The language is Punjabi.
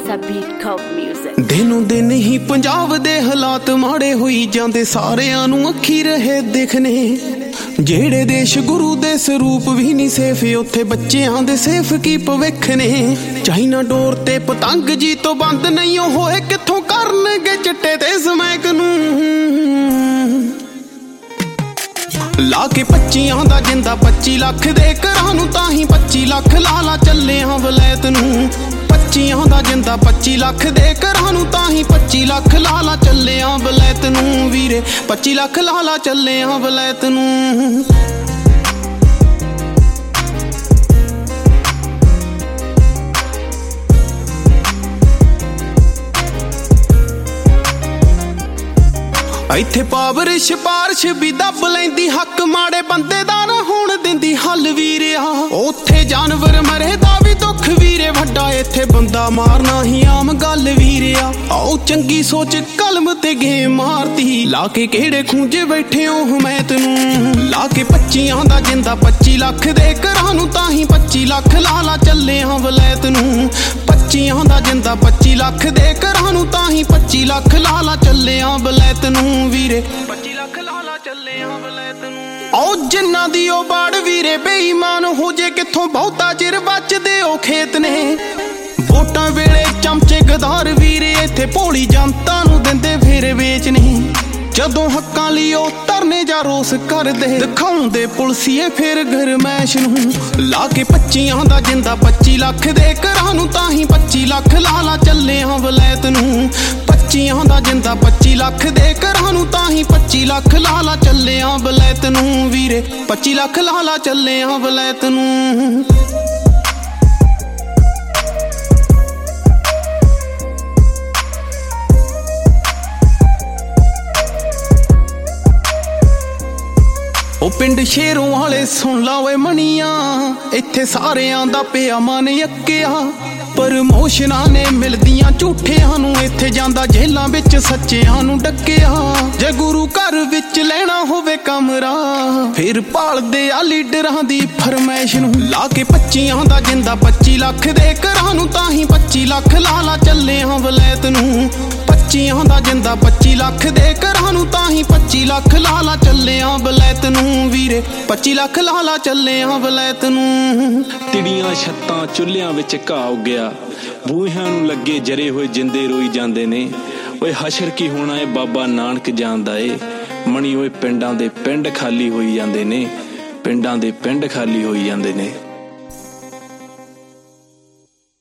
Lisa Beat Cop Music। ਦਿਨੋਂ ਦਿਨ ਹੀ ਪੰਜਾਬ ਦੇ ਹਾਲਾਤ ਮਾੜੇ ਹੋਈ ਜਾਂਦੇ, ਸਾਰਿਆਂ ਨੂੰ ਅੱਖੀ ਰਹੇ ਦਿਖਨੇ। ਜਿਹੜੇ ਦੇਸ਼ ਗੁਰੂ ਦੇ ਸਰੂਪ ਵੀ ਨਹੀਂ ਸੇਫ, ਉੱਥੇ ਬੱਚਿਆਂ ਦੇ ਸੇਫ ਕੀ ਭਵਿੱਖ ਨੇ। ਚਾਈਨਾ ਡੋਰ ਤੇ ਪਤੰਗ ਜੀ ਤੋਂ ਬੰਦ ਨਹੀਂ ਹੋਏ, ਕਿੱਥੋਂ ਕਰਨਗੇ ਚਿੱਟੇ ਤੇ ਸਮੈਕ ਨੂੰ। ਲਾ ਕੇ 25 ਦਾ ਜਿੰਦਾ 25 ਲੱਖ ਦੇ ਘਰਾਂ ਨੂੰ, ਤਾਂ ਹੀ 25 ਲੱਖ ਲਾਲਾ ਚੱਲਿਆ ਵਲੈਤ ਨੂੰ। 25 ਦਾ ਜਿੰਦਾ 25 ਲੱਖ ਦੇ ਘਰਾਂ ਨੂੰ, ਤਾਂ ਹੀ 25 ਲੱਖ ਲਾਲਾ ਚੱਲਿਆ ਵਲੈਤ ਨੂੰ ਵੀਰੇ। 25 ਲੱਖ ਲਾਲਾ ਚੱਲਿਆ ਵਲੈਤ ਨੂੰ। ਇੱਥੇ ਪਾਵਰ ਸਿਫਾਰਿਸ਼ ਵੀ ਦੱਬ ਲੈਂਦੀ, ਹੱਕ ਮਾੜੇ ਬੰਦੇ ਦਾ ਨਾ ਹੋਣ ਦਿੰਦੀ ਹੱਲ ਵੀਰਿਆ। ਉੱਥੇ ਜਾਨਵਰ ਮਰੇ ਦਾ ਵੀ ਦੁੱਖ ਵੀਰੇ ਵੱਡਾ, ਇੱਥੇ ਬੰਦਾ ਮਾਰਨਾ ਹੀ ਆਮ ਗੱਲ ਵੀਰਿਆ। ਆਓ ਚੰਗੀ ਸੋਚ ਕਲਮ ਤੇ ਗੇਮ ਮਾਰਦੀ, ਲਾ ਕੇ ਕਿਹੜੇ ਖੂੰਜੇ ਬੈਠੇ ਹੋ ਹਮੈਤ ਨੂੰ। ਲਾ ਕੇ 25 ਦਾ ਜਿੰਦਾ 25 ਲੱਖ ਦੇ ਘਰਾਂ ਨੂੰ, ਤਾਂ ਹੀ 25 ਲੱਖ ਲਾਲਾ ਚੱਲਿਆ ਵਲੈਤ ਨੂੰ। 25 ਦਾ ਜਿੰਦਾ 25 ਲੱਖ ਦੇ ਘਰਾਂ ਨੂੰ, ਤਾਂ ਹੀ 25 ਲੱਖ ਲਾਲਾ ਚੱਲਿਆ ਵਲੈਤ ਨੂੰ ਵੀਰੇ। 25 ਲੱਖ ਲਾਲਾ ਚੱਲਿਆ ਵਲੈਤ ਨੂੰ। ਆਓ ਜਿੰਨਾ ਦੀ ਉਹ ਬਾੜ ਵੀਰੇ ਬੇਈਮਾਨ ਹੋ ਜੇ, ਕਿੱਥੋਂ ਬਹੁਤਾ ਚਿਰ ਬਚਦੇ ਉਹ ਖੇਤ ਨੇ। ਵੋਟਾਂ ਵੇਲੇ ਚਮਚੇ ਗਦਾਰ ਵੀਰੇ, ਇੱਥੇ ਭੋਲੀ ਜਨਤਾ ਨੂੰ ਦਿੰਦੇ ਫੇਰ ਵੇਚਨੇ। ਜਦੋਂ ਹੱਕਾਂ ਲਈ ਉਹ ਧਰਨੇ ਜਾਂ ਰੋਸ ਕਰਦੇ, ਦਿਖਾਉਂਦੇ ਪੁਲਸੀਏ ਫੇਰ ਗਰਮੈਸ਼ ਨੂੰ। ਲਾ ਕੇ 25 ਦਾ ਜਿੰਦਾ 25 ਲੱਖ ਦੇ ਘਰਾਂ ਨੂੰ, ਤਾਂ ਹੀ 25 ਲੱਖ ਲਾਲਾ ਚੱਲਿਆ ਵਲੈਤ ਨੂੰ। 25 ਦਾ ਜਿੰਦਾ 25 ਲੱਖ ਦੇ ਘਰਾਂ ਨੂੰ, ਤਾਂ ਹੀ 25 ਲੱਖ ਲਾਲਾ ਚੱਲਿਆ ਵਲੈਤ ਨੂੰ ਵੀਰੇ। 25 ਲੱਖ ਲਾਲਾ ਚੱਲਿਆ ਵਲੈਤ ਨੂੰ। ਉਹ ਪਿੰਡ ਸ਼ੇਰੋਂ ਵਾਲੇ ਸੁਣ ਲਾ ਓਏ ਮਣੀਆਂ, ਇੱਥੇ ਸਾਰਿਆਂ ਦਾ ਪਿਆ ਮਨ ਅੱਕਿਆ। ਪ੍ਰਮੋਸ਼ਨਾਂ ਨੇ ਮਿਲਦੀਆਂ ਝੂਠਿਆਂ ਨੂੰ, ਇੱਥੇ ਜਾਂਦਾ ਜੇਲਾਂ ਵਿੱਚ ਸੱਚਿਆਂ ਨੂੰ ਡੱਕਿਆ। ਜੇ ਗੁਰੂ ਘਰ ਵਿੱਚ ਲੈਣਾ ਹੋਵੇ ਕਮਰਾ, ਫਿਰ ਭਾਲਦੇ ਆ ਲੀਡਰਾਂ ਦੀ ਫਰਮੈਸ਼ ਨੂੰ। ਲਾ ਕੇ 25 ਦਾ ਜਿੰਦਾ 25 ਲੱਖ ਦੇ ਘਰਾਂ ਨੂੰ, ਤਾਂ ਹੀ 25 ਲੱਖ ਲਾਲਾ ਚੱਲਿਆ ਵਲੈਤ ਨੂੰ। 25 ਦਾ ਜਿੰਦਾ 25 ਲੱਖ ਦੇ ਘਰਾਂ ਨੂੰ, ਤਾਂ ਹੀ 25 ਲੱਖ ਲਾਲਾ ਚੱਲਿਆ ਵਲੈਤ ਨੂੰ ਵੀਰੇ। 25 ਲੱਖ ਲਾਲਾ ਚੱਲਿਆ ਵਲੈਤ ਨੂੰ। ਤਿੜੀਆਂ ਛੱਤਾਂ ਚੁੱਲ੍ਹਿਆਂ ਵਿੱਚ ਘਾਹ ਉੱਗਿਆ, ਬੂਹਿਆਂ ਨੂੰ ਲੱਗੇ ਜਰੇ ਹੋਏ ਜਿੰਦੇ ਰੋਈ ਜਾਂਦੇ ਨੇ। ਓਏ ਹਸ਼ਰ ਕੀ ਹੋਣਾ ਏ ਬਾਬਾ ਨਾਨਕ ਜਾਣਦਾ ਏ। ਮਣੀ ਓਏ ਪਿੰਡਾਂ ਦੇ ਪਿੰਡ ਖਾਲੀ ਹੋਈ ਜਾਂਦੇ ਨੇ, ਪਿੰਡਾਂ ਦੇ ਪਿੰਡ ਖਾਲੀ ਹੋਈ ਜਾਂਦੇ ਨੇ।